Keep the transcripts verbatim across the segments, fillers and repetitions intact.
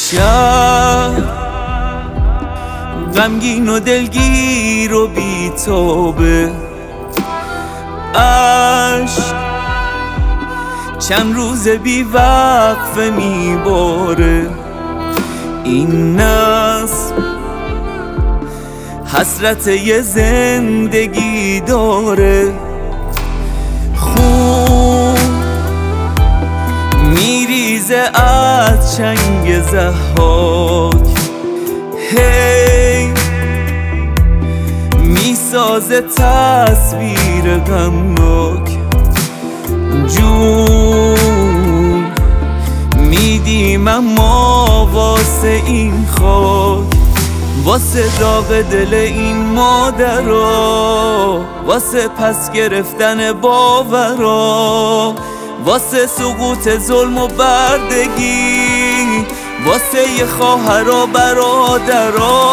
شب غمگین و دلگیر و بی‌تابه، عشق چند روز بی وقفه میباره. این نسل حسرت یه زندگی داره، خون میریزه از چنگ ضحاک، هی میسازه تصویر غمناک. جون میدیم اما واسه این خاک، واسه داغ دل این مادرها، واسه پس گرفتن باورا، واسه سقوط ظلم و بردگی، واسه یه خواهر و برادرها،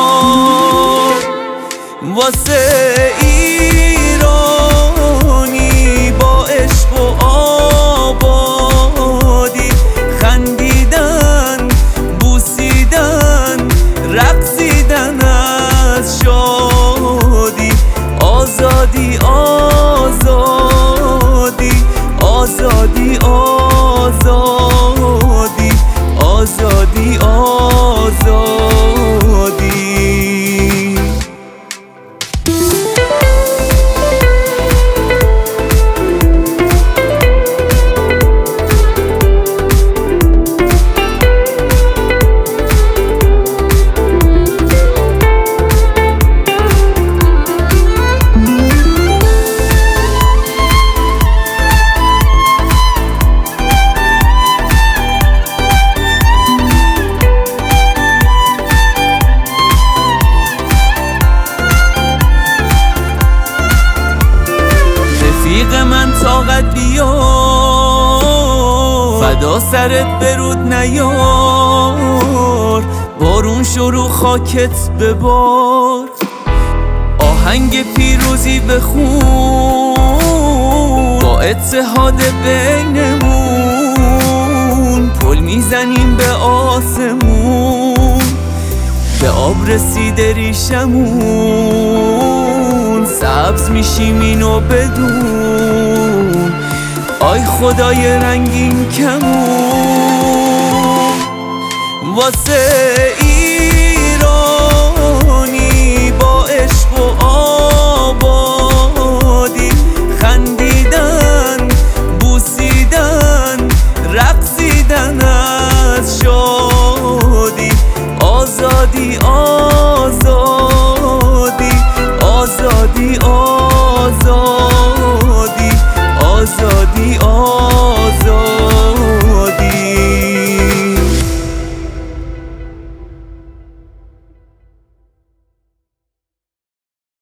واسه ایرانی با عشق و آبادی، خندیدن، بوسیدن، رقصیدن از شادی. آزادی آزادی آزادی آزادی آزادی آزادی. رفیق من طاقت بیار، فدا سرت برود نیار، بارون شروع خاکت ببار، آهنگ پیروزی بخون، با اتحاد بینمون پل میزنیم به آسمون، به آب رسیده ریشمون، سبز میشیم اینو بدون. آی خدای رنگین کمون، واسه ایرانی با عشق و آبادی، خندیدن، بوسیدن، رقصیدن از شادی. آزادی آزادی آزادی آزادی آزادی